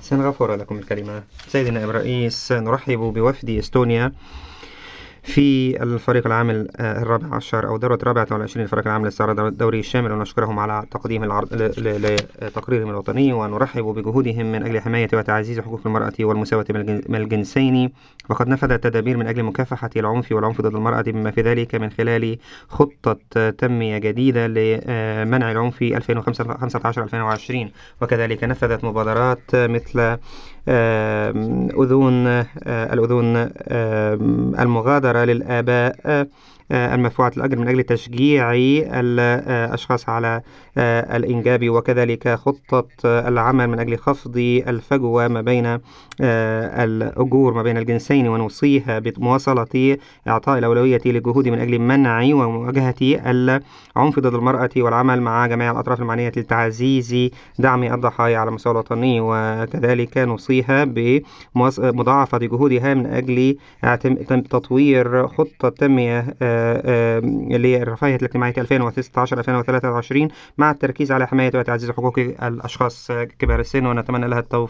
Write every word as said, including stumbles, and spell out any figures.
سنغافورة لكم الكلمة. سيدي النائب الرئيس، نرحب بوفد إستونيا في الفريق العام الرابع عشر أو الدورة الرابعة والعشرين الفريق العام للاستعراض الدوري الشامل، ونشكرهم على تقديم العرض لتقريرهم الوطني، ونرحب بجهودهم من أجل حماية وتعزيز حقوق المرأة والمساواة بين الجنسين. وقد نفذت تدابير من أجل مكافحة العنف والعنف ضد المرأة، بما في ذلك من خلال خطة تنمية جديدة لمنع العنف ألفين وخمسة عشر ألفين وعشرين، وكذلك نفذت مبادرات مثل أذون الأذون المغادرة للآباء المدفوعة الأجر من أجل تشجيع الأشخاص على الإنجاب، وكذلك خطة العمل من أجل خفض الفجوة ما بين الأجور ما بين الجنسين، ونوصيها بمواصلة إعطاء الأولوية للجهود من أجل منع ومواجهة العنف ضد المرأة، والعمل مع جميع الأطراف المعنية لتعزيز دعم الضحايا على مستوى وطني. وكذلك نوصيها بمضاعفة جهودها من أجل تطوير خطة تنمية للرفاهية الاجتماعية ألفين وتسعة عشر ألفين وثلاثة وعشرين، مع التركيز على حماية وتعزيز حقوق الأشخاص كبار السن، ونتمنى لها التوفيق.